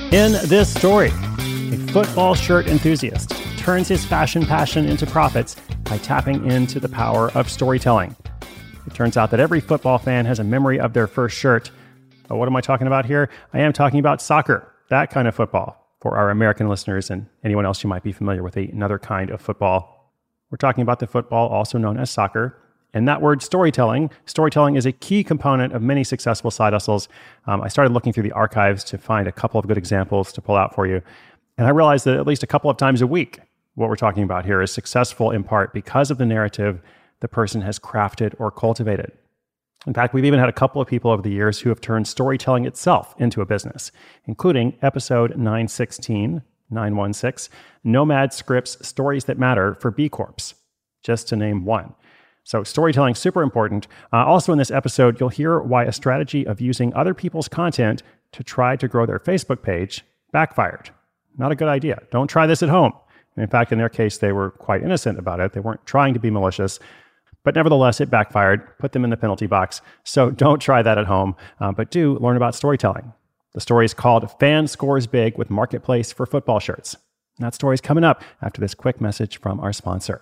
In this story, a football shirt enthusiast turns his fashion passion into profits by tapping into the power of storytelling. It turns out that every football fan has a memory of their first shirt. But what am I talking about here? I am talking about soccer, that kind of football, for our American listeners and anyone else who might be familiar with another kind of football. We're talking about the football also known as soccer. And that word storytelling is a key component of many successful side hustles. I started looking through the archives to find a couple of good examples to pull out for you. And I realized that at least a couple of times a week, what we're talking about here is successful in part because of the narrative the person has crafted or cultivated. In fact, we've even had a couple of people over the years who have turned storytelling itself into a business, including episode 916, Nomad Scripts Stories That Matter for B Corps, just to name one. So storytelling is super important. Also in this episode, you'll hear why a strategy of using other people's content to try to grow their Facebook page backfired. Not a good idea. Don't try this at home. In fact, in their case, they were quite innocent about it. They weren't trying to be malicious. But nevertheless, it backfired, put them in the penalty box. So don't try that at home, but do learn about storytelling. The story is called Fan Scores Big with Marketplace for Football Shirts. And that story is coming up after this quick message from our sponsor.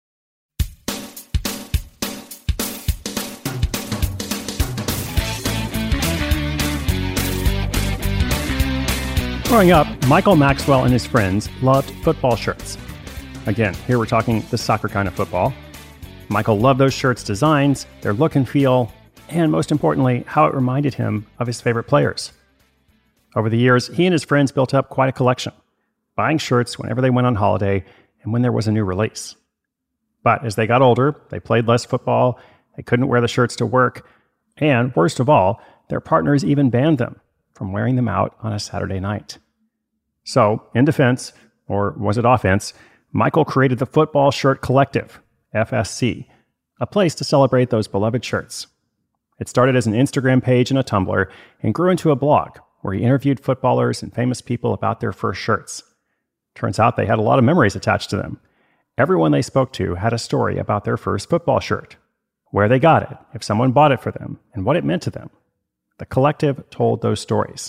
Growing up, Michael Maxwell and his friends loved football shirts. Again, here we're talking the soccer kind of football. Michael loved those shirts' designs, their look and feel, and most importantly, how it reminded him of his favorite players. Over the years, he and his friends built up quite a collection, buying shirts whenever they went on holiday and when there was a new release. But as they got older, they played less football, they couldn't wear the shirts to work, and worst of all, their partners even banned them from wearing them out on a Saturday night. So, in defense, or was it offense, Michael created the Football Shirt Collective, FSC, a place to celebrate those beloved shirts. It started as an Instagram page and a Tumblr and grew into a blog where he interviewed footballers and famous people about their first shirts. Turns out they had a lot of memories attached to them. Everyone they spoke to had a story about their first football shirt, where they got it, if someone bought it for them, and what it meant to them. The collective told those stories.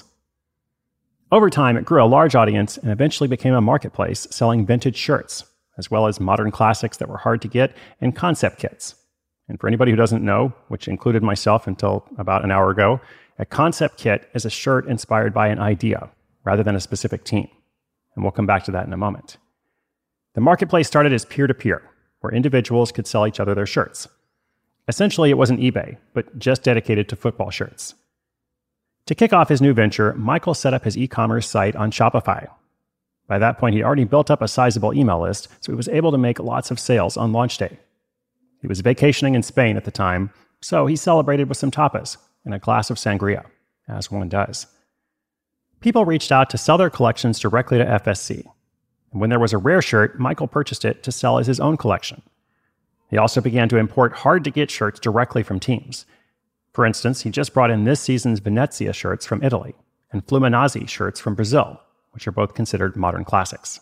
Over time, it grew a large audience and eventually became a marketplace selling vintage shirts, as well as modern classics that were hard to get and concept kits. And for anybody who doesn't know, which included myself until about an hour ago, a concept kit is a shirt inspired by an idea rather than a specific team. And we'll come back to that in a moment. The marketplace started as peer-to-peer, where individuals could sell each other their shirts. Essentially, it wasn't eBay, but just dedicated to football shirts. To kick off his new venture, Michael set up his e-commerce site on Shopify. By that point, he'd already built up a sizable email list, so he was able to make lots of sales on launch day. He was vacationing in Spain at the time, so he celebrated with some tapas and a glass of sangria, as one does. People reached out to sell their collections directly to FSC. And when there was a rare shirt, Michael purchased it to sell as his own collection. He also began to import hard-to-get shirts directly from teams. For instance, he just brought in this season's Venezia shirts from Italy and Fluminense shirts from Brazil, which are both considered modern classics.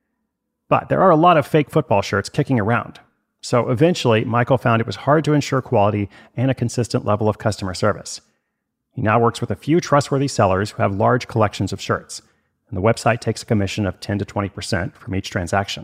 But there are a lot of fake football shirts kicking around. So eventually, Michael found it was hard to ensure quality and a consistent level of customer service. He now works with a few trustworthy sellers who have large collections of shirts, and the website takes a commission of 10 to 20% from each transaction.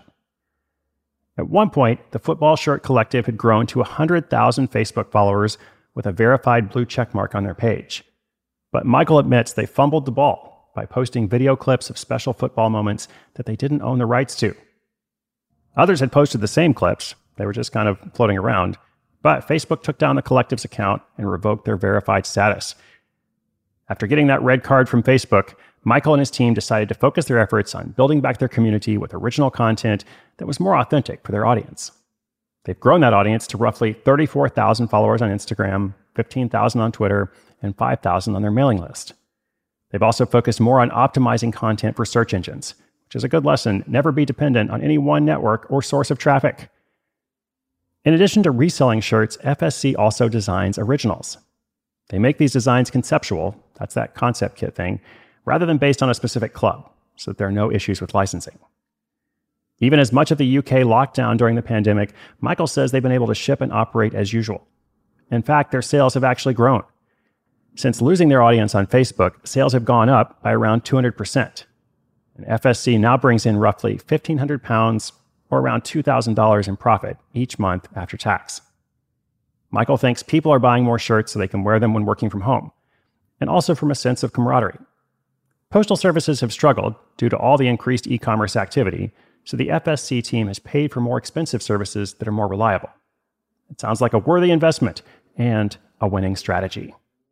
At one point, the Football Shirt Collective had grown to 100,000 Facebook followers with a verified blue checkmark on their page. But Michael admits they fumbled the ball by posting video clips of special football moments that they didn't own the rights to. Others had posted the same clips, they were just kind of floating around, but Facebook took down the collective's account and revoked their verified status. After getting that red card from Facebook, Michael and his team decided to focus their efforts on building back their community with original content that was more authentic for their audience. They've grown that audience to roughly 34,000 followers on Instagram, 15,000 on Twitter, and 5,000 on their mailing list. They've also focused more on optimizing content for search engines, which is a good lesson. Never be dependent on any one network or source of traffic. In addition to reselling shirts, FSC also designs originals. They make these designs conceptual, that's that concept kit thing, rather than based on a specific club, so that there are no issues with licensing. Even as much of the UK locked down during the pandemic, Michael says they've been able to ship and operate as usual. In fact, their sales have actually grown. Since losing their audience on Facebook, sales have gone up by around 200%. And FSC now brings in roughly £1,500 or around $2,000 in profit each month after tax. Michael thinks people are buying more shirts so they can wear them when working from home, and also from a sense of camaraderie. Postal services have struggled due to all the increased e-commerce activity, so the FSC team has paid for more expensive services that are more reliable. It sounds like a worthy investment and a winning strategy.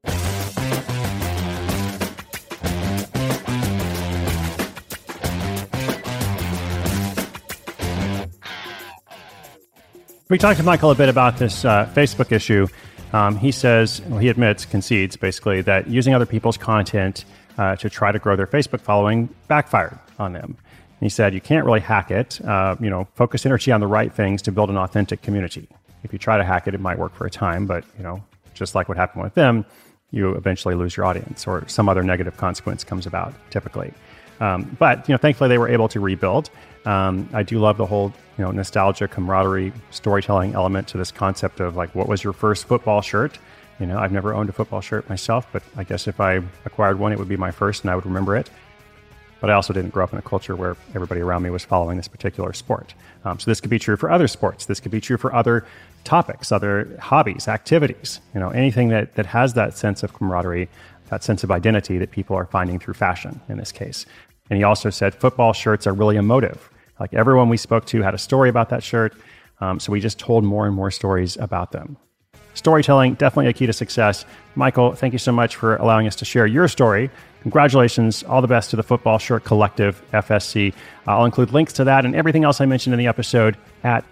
We talked to Michael a bit about this Facebook issue. He says, he concedes basically, that using other people's content to try to grow their Facebook following backfired on them. He said, you can't really hack it. Focus energy on the right things to build an authentic community. If you try to hack it, it might work for a time, but just like what happened with them, you eventually lose your audience or some other negative consequence comes about typically. But thankfully they were able to rebuild. I do love the whole, nostalgia, camaraderie, storytelling element to this concept of like, what was your first football shirt? I've never owned a football shirt myself, but I guess if I acquired one, it would be my first and I would remember it. But I also didn't grow up in a culture where everybody around me was following this particular sport. So this could be true for other sports. This could be true for other topics, other hobbies, activities, anything that has that sense of camaraderie, that sense of identity that people are finding through fashion in this case. And he also said football shirts are really emotive. Like everyone we spoke to had a story about that shirt. So we just told more and more stories about them. Storytelling, definitely a key to success. Michael, thank you so much for allowing us to share your story. Congratulations. All the best to the Football Shirt Collective, FSC. I'll include links to that and everything else I mentioned in the episode at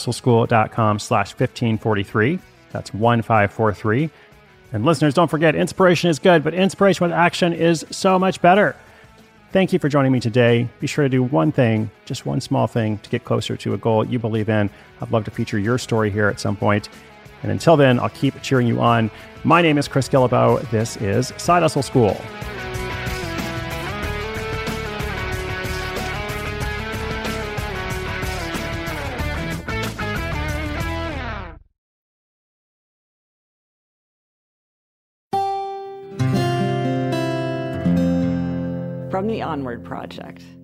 sidehustleschool.com/1543. That's 1543. And listeners, don't forget, inspiration is good, but inspiration with action is so much better. Thank you for joining me today. Be sure to do one thing, just one small thing, to get closer to a goal you believe in. I'd love to feature your story here at some point. And until then, I'll keep cheering you on. My name is Chris Guillebeau. This is Side Hustle School. From the Onward Project.